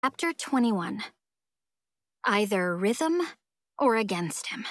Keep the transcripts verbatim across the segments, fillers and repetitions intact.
Chapter twenty-one. Either rhythm or against him.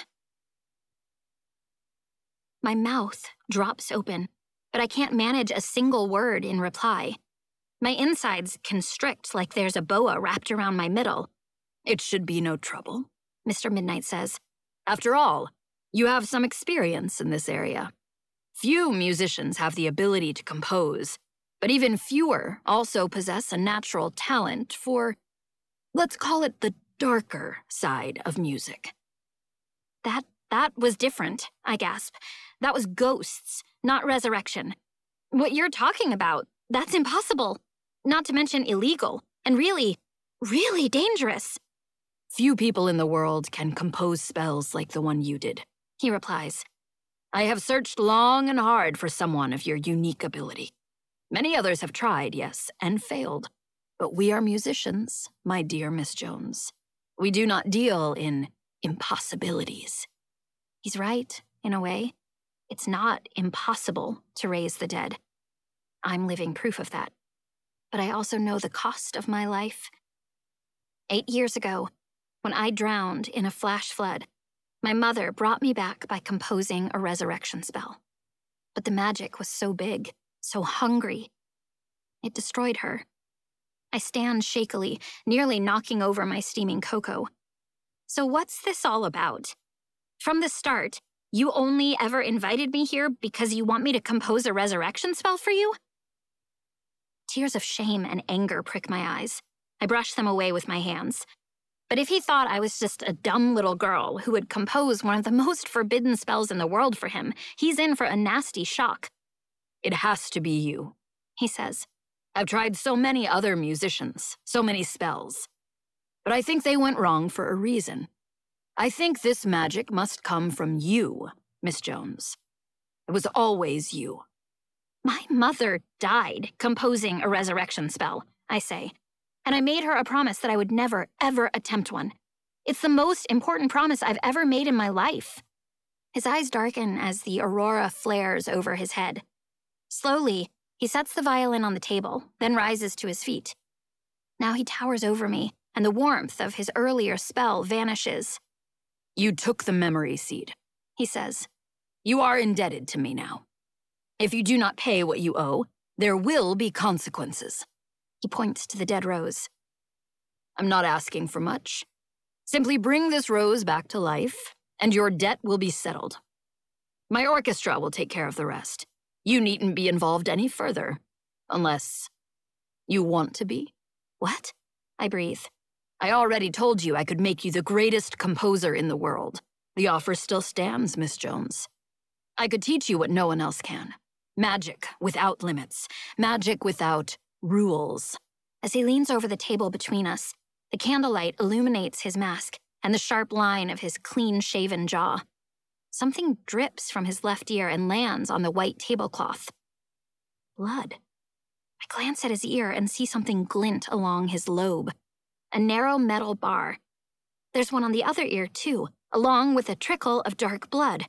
My mouth drops open, but I can't manage a single word in reply. My insides constrict like there's a boa wrapped around my middle. It should be no trouble, Mister Midnight says. After all, you have some experience in this area. Few musicians have the ability to compose, but even fewer also possess a natural talent for, let's call it the darker side of music. That, that was different, I gasp. That was ghosts, not resurrection. What you're talking about, that's impossible. Not to mention illegal, and really, really dangerous. Few people in the world can compose spells like the one you did, he replies. I have searched long and hard for someone of your unique ability. Many others have tried, yes, and failed. But we are musicians, my dear Miss Jones. We do not deal in impossibilities. He's right, in a way. It's not impossible to raise the dead. I'm living proof of that. But I also know the cost of my life. Eight years ago, when I drowned in a flash flood, my mother brought me back by composing a resurrection spell. But the magic was so big, so hungry. It destroyed her. I stand shakily, nearly knocking over my steaming cocoa. So what's this all about? From the start, you only ever invited me here because you want me to compose a resurrection spell for you? Tears of shame and anger prick my eyes. I brush them away with my hands. But if he thought I was just a dumb little girl who would compose one of the most forbidden spells in the world for him, he's in for a nasty shock. It has to be you, he says. I've tried so many other musicians, so many spells. But I think they went wrong for a reason. I think this magic must come from you, Miss Jones. It was always you. My mother died composing a resurrection spell, I say, and I made her a promise that I would never, ever attempt one. It's the most important promise I've ever made in my life. His eyes darken as the aurora flares over his head. Slowly, he sets the violin on the table, then rises to his feet. Now he towers over me, and the warmth of his earlier spell vanishes. You took the memory seed, he says. You are indebted to me now. If you do not pay what you owe, there will be consequences. He points to the dead rose. I'm not asking for much. Simply bring this rose back to life, and your debt will be settled. My orchestra will take care of the rest. You needn't be involved any further, unless you want to be. What? I breathe. I already told you I could make you the greatest composer in the world. The offer still stands, Miss Jones. I could teach you what no one else can. Magic without limits. Magic without rules. As he leans over the table between us, the candlelight illuminates his mask and the sharp line of his clean-shaven jaw. Something drips from his left ear and lands on the white tablecloth. Blood. I glance at his ear and see something glint along his lobe. A narrow metal bar. There's one on the other ear, too, along with a trickle of dark blood.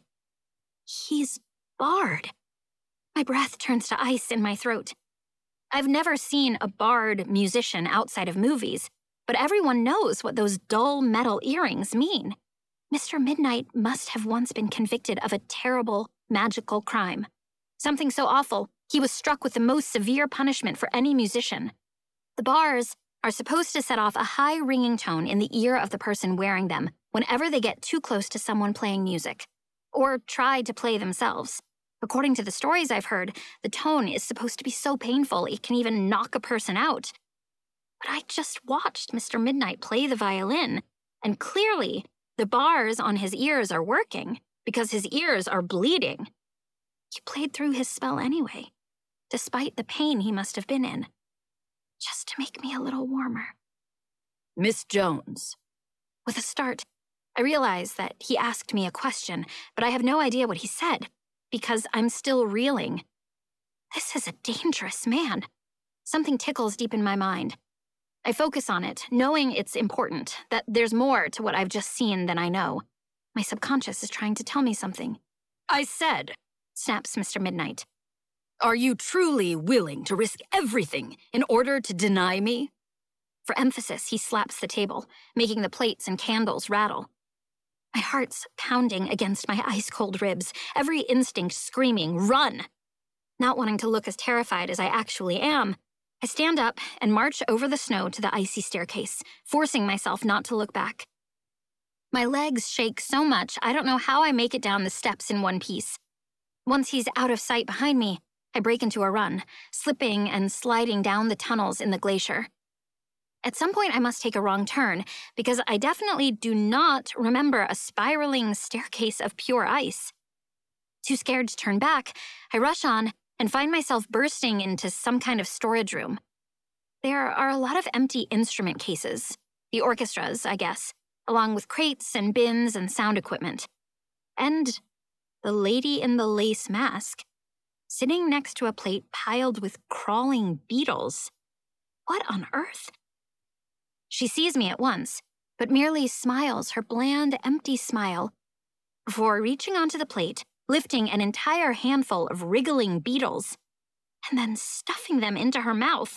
He's barred. My breath turns to ice in my throat. I've never seen a barred musician outside of movies, but everyone knows what those dull metal earrings mean. Mister Midnight must have once been convicted of a terrible, magical crime. Something so awful, he was struck with the most severe punishment for any musician. The bars are supposed to set off a high ringing tone in the ear of the person wearing them whenever they get too close to someone playing music, or try to play themselves. According to the stories I've heard, the tone is supposed to be so painful it can even knock a person out. But I just watched Mister Midnight play the violin, and clearly, the bars on his ears are working because his ears are bleeding. He played through his spell anyway, despite the pain he must have been in, just to make me a little warmer. Miss Jones. With a start, I realize that he asked me a question, but I have no idea what he said, because I'm still reeling. This is a dangerous man. Something tickles deep in my mind. I focus on it, knowing it's important, that there's more to what I've just seen than I know. My subconscious is trying to tell me something. I said, snaps Mister Midnight. Are you truly willing to risk everything in order to deny me? For emphasis, he slaps the table, making the plates and candles rattle. My heart's pounding against my ice-cold ribs, every instinct screaming, "Run!" Not wanting to look as terrified as I actually am, I stand up and march over the snow to the icy staircase, forcing myself not to look back. My legs shake so much I don't know how I make it down the steps in one piece. Once he's out of sight behind me, I break into a run, slipping and sliding down the tunnels in the glacier. At some point, I must take a wrong turn, because I definitely do not remember a spiraling staircase of pure ice. Too scared to turn back, I rush on and find myself bursting into some kind of storage room. There are a lot of empty instrument cases, the orchestra's, I guess, along with crates and bins and sound equipment. And the lady in the lace mask, sitting next to a plate piled with crawling beetles. What on earth? She sees me at once, but merely smiles her bland, empty smile before reaching onto the plate, lifting an entire handful of wriggling beetles, and then stuffing them into her mouth.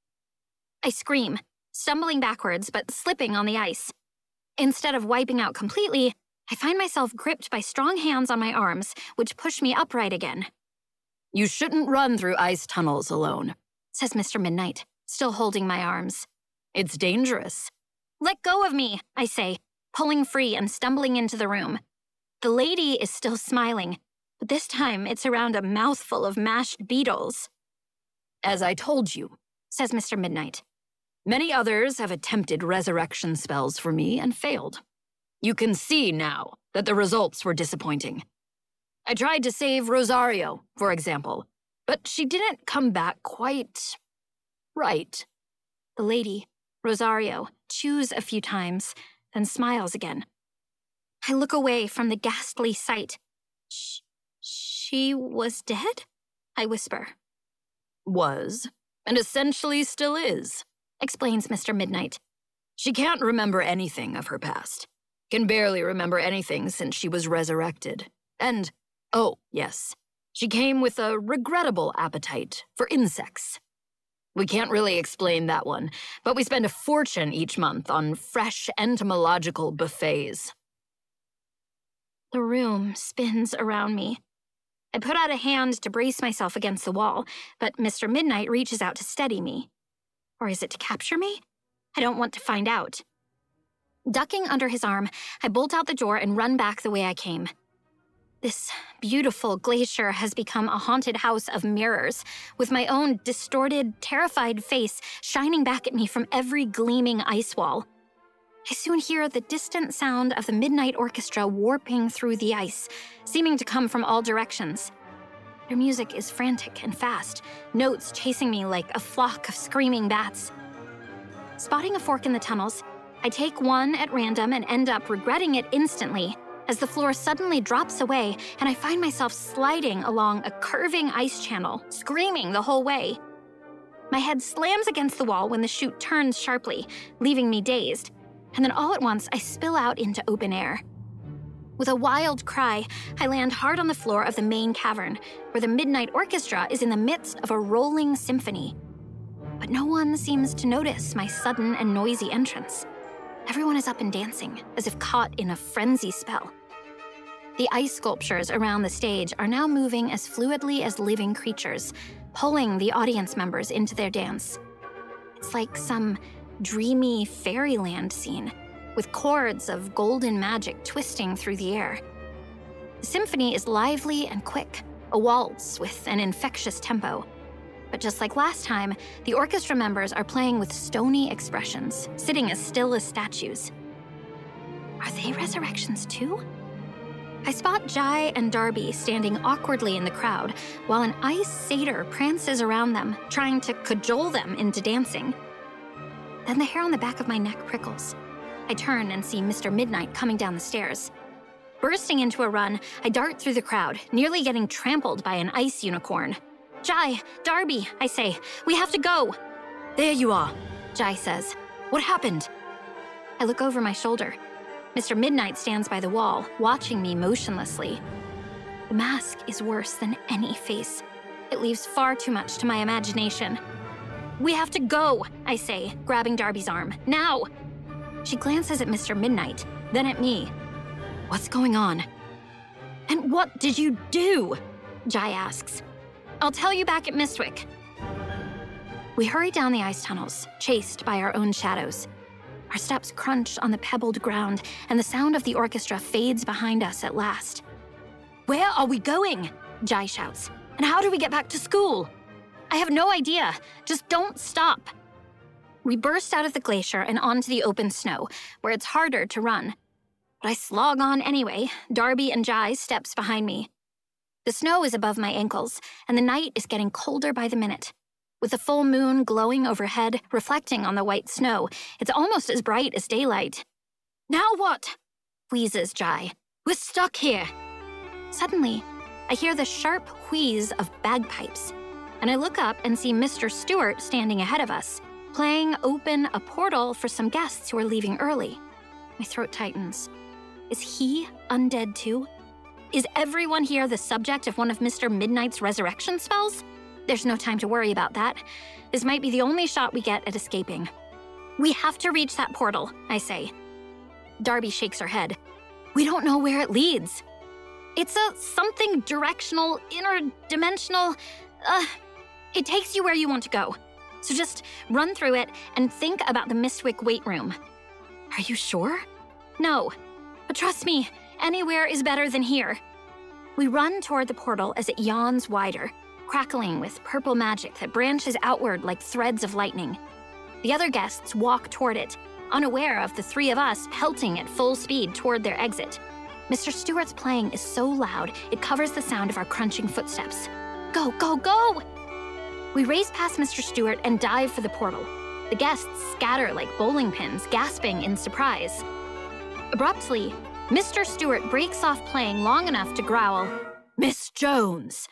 I scream, stumbling backwards but slipping on the ice. Instead of wiping out completely, I find myself gripped by strong hands on my arms, which push me upright again. "You shouldn't run through ice tunnels alone," says Mister Midnight, still holding my arms. "It's dangerous." "Let go of me," I say, pulling free and stumbling into the room. The lady is still smiling, but this time it's around a mouthful of mashed beetles. "As I told you," says Mister Midnight. "many others have attempted resurrection spells for me and failed. You can see now that the results were disappointing. I tried to save Rosario, for example, but she didn't come back quite right." The lady, Rosario, chews a few times, then smiles again. I look away from the ghastly sight. Sh- she was dead? I whisper. "Was, and essentially still is," explains Mister Midnight. "She can't remember anything of her past. Can barely remember anything since she was resurrected. And, oh, yes, she came with a regrettable appetite for insects. We can't really explain that one, but we spend a fortune each month on fresh entomological buffets." The room spins around me. I put out a hand to brace myself against the wall, but Mister Midnight reaches out to steady me. Or is it to capture me? I don't want to find out. Ducking under his arm, I bolt out the door and run back the way I came. This beautiful glacier has become a haunted house of mirrors, with my own distorted, terrified face shining back at me from every gleaming ice wall. I soon hear the distant sound of the Midnight Orchestra warping through the ice, seeming to come from all directions. Their music is frantic and fast, notes chasing me like a flock of screaming bats. Spotting a fork in the tunnels, I take one at random and end up regretting it instantly, as the floor suddenly drops away and I find myself sliding along a curving ice channel, screaming the whole way. My head slams against the wall when the chute turns sharply, leaving me dazed, and then all at once I spill out into open air. With a wild cry, I land hard on the floor of the main cavern, where the Midnight Orchestra is in the midst of a rolling symphony. But no one seems to notice my sudden and noisy entrance. Everyone is up and dancing, as if caught in a frenzy spell. The ice sculptures around the stage are now moving as fluidly as living creatures, pulling the audience members into their dance. It's like some dreamy fairyland scene, with chords of golden magic twisting through the air. The symphony is lively and quick, a waltz with an infectious tempo. But just like last time, the orchestra members are playing with stony expressions, sitting as still as statues. Are they resurrections too? I spot Jai and Darby standing awkwardly in the crowd, while an ice satyr prances around them, trying to cajole them into dancing. Then the hair on the back of my neck prickles. I turn and see Mister Midnight coming down the stairs. Bursting into a run, I dart through the crowd, nearly getting trampled by an ice unicorn. Jai, Darby, I say, we have to go. "There you are," Jai says. "What happened?" I look over my shoulder. Mister Midnight stands by the wall, watching me motionlessly. The mask is worse than any face. It leaves far too much to my imagination. We have to go, I say, grabbing Darby's arm. Now! She glances at Mister Midnight, then at me. What's going on? And what did you do? Jai asks. I'll tell you back at Mistwick. We hurry down the ice tunnels, chased by our own shadows. Our steps crunch on the pebbled ground, and the sound of the orchestra fades behind us at last. Where are we going? Jai shouts. And how do we get back to school? I have no idea. Just don't stop. We burst out of the glacier and onto the open snow, where it's harder to run. But I slog on anyway, Darby and Jai steps behind me. The snow is above my ankles, and the night is getting colder by the minute. With the full moon glowing overhead, reflecting on the white snow, it's almost as bright as daylight. Now what? Wheezes Jai. We're stuck here. Suddenly, I hear the sharp wheeze of bagpipes, and I look up and see Mister Stewart standing ahead of us, playing open a portal for some guests who are leaving early. My throat tightens. Is he undead too? Is everyone here the subject of one of Mister Midnight's resurrection spells? There's no time to worry about that. This might be the only shot we get at escaping. We have to reach that portal, I say. Darby shakes her head. We don't know where it leads. It's a something directional, interdimensional. Uh, it takes you where you want to go. So just run through it and think about the Mistwick weight room. Are you sure? No, but trust me, anywhere is better than here. We run toward the portal as it yawns wider, crackling with purple magic that branches outward like threads of lightning. The other guests walk toward it, unaware of the three of us pelting at full speed toward their exit. Mister Stewart's playing is so loud, it covers the sound of our crunching footsteps. Go, go, go! We race past Mister Stewart and dive for the portal. The guests scatter like bowling pins, gasping in surprise. Abruptly, Mister Stewart breaks off playing long enough to growl, Miss Jones!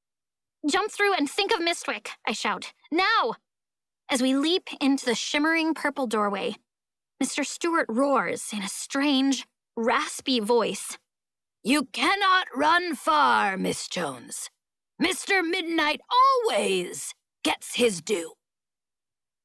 Jump through and think of Mistwick, I shout. Now! As we leap into the shimmering purple doorway, Mister Stewart roars in a strange, raspy voice. You cannot run far, Miss Jones. Mister Midnight always gets his due.